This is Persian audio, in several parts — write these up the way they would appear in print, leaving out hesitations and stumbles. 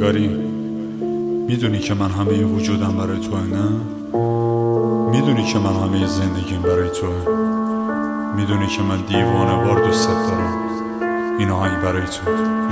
نگاری، میدونی که من همه وجودم برای توه، نه؟ میدونی که من همه زندگیم برای توه، میدونی که من دیوانه بار دوست دارم. این آهنگ برای تو.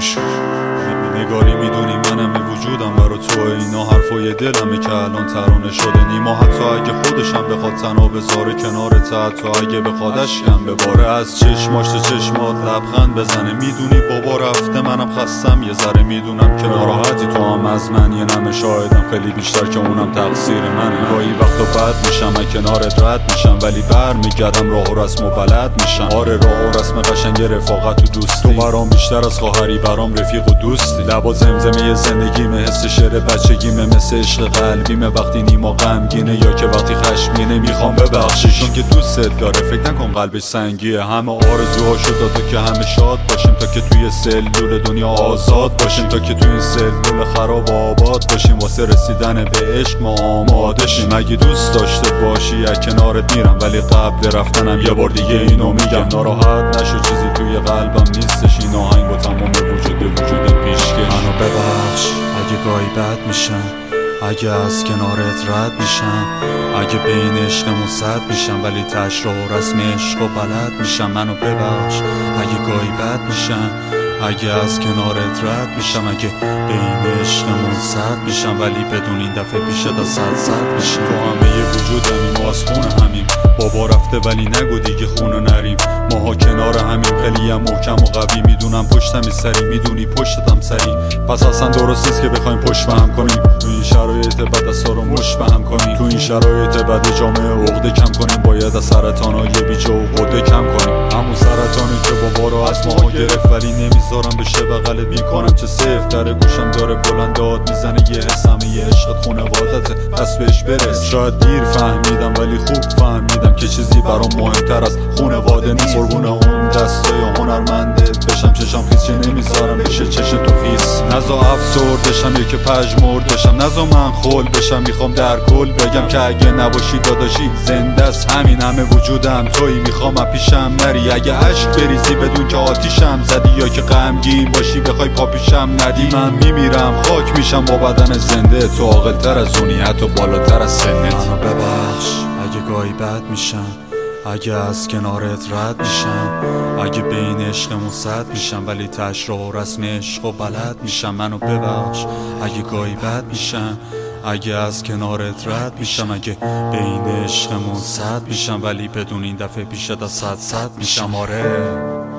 نگاری، میدونی من همه وجودم برای توه. اینا حرفای دلمه که الان ترانه شده. نیما حتی اگه خودشم بخواد تنها بذاره کنارت، حتی اگه بخواد اشکم بباره از چشماش تا چشمات لبخند بزنه. میدونی بابا رفته، منم خستم یه ذره. میدونم که ناراحتی تو هم از من، یه نمه شاهدم خیلی بیشتر که اونم تقصیر منه. گاهی وقتا بد میشم از کنارت رد میشم، ولی برمیگردم راه و رسم و بلد میشم. آره راه و رسم قشنگ رفاقت و دوستی، تو برام بیشتر از خواهری، برام رفیق و دوستی. لبا زمزمه زندگیمه، حس شعر بچگیمه، مثل عشق قلبیمه وقتی نیما غمگینه یا که وقتی خشمگینه. میخوام ببخشیش چون که دوستت داره، فکر نکن قلبش سنگیه. همه آرزوهاشو داده که همه شاد باشیم، تا که توی سلول دنیا آزاد باشیم، تا که توی این سلول خراب آباد باشیم. واسه رسیدن به عشق ما آماده شیم. اگه دوست داشته باشی از کنارت میرم، ولی قبل رفتنم یه بار دیگه اینو میگم. ناراحت نشو، چیزی توی قلبم نیستش. این آهنگ با تمام وجود به وجودت پیشکش. منو ببخش اگه گاهی بد میشم، اگه از کنارت رد میشم، اگه بین عشقمون صد میشم، ولی تش راه و رسم عشق و بلد میشم. منو ببخش اگه گاهی بد میشم، اگه از کنارت رد میشم، اگه بین عشقمون صد میشم، ولی بدون این دفعه پیش تا صد میشم. تو همه وجودمی، ما از خونه همیم. بابا رفته ولی نگو دیگه خونه نریم. ماها کنار همیم، خیلی هم محکم و قوی. میدونم پشتمی سری، میدونی پشتم سری. پس اصلا درست نیست که بخوایم پشت به هم کنیم. تو این شرایط بد از سارو مشت به هم کنیم. تو این شرایط بد جامعه عقده کم کنیم. باید از سرطانای بیجا و غده کم کنیم. همون سرطانی که بابا رو از ماها گرفت، ولی نمیذارم بشه بغلت. میکنم چه صفر در گوشم داره بلند داد میزنه. یه حسمه، یه عشقت خونوادته، پس بهش برس. شاید دیر فهمیدم ولی خوب فهمیدم که چیزی برام مهمتر از خونواده نیست. قربون اون دستای هنرمندت بشم، چشم خیس چه نمیذارم بشه چشم تو خیس. نزا افسردشم یا که پژمردشم، نزا من خل بشم. میخوام در کل بگم که اگه نباشی داداشی زنده است. همین همه وجودم تویی، میخوام پیشم نری. اگه عشق بریزی بدون که آتیشم زدی، یا که غمگین باشی بخوای پاپیشم ندی، من میمیرم خاک میشم با بدن زنده. تو عاقل‌تر از اونی، حتی بالاتر از سنت. منو ببخش اگه گاهی بد میشم، اگه از کنارت رد میشم، اگه بین عشقمون صد میشم، ولی تش راه و رسم عشق و بلد میشم. منو ببخش اگه گاهی بد میشم، اگه از کنارت رد میشم، اگه بین عشقمون صد میشم، ولی بدون این دفعه پیشت از صد میشم. آره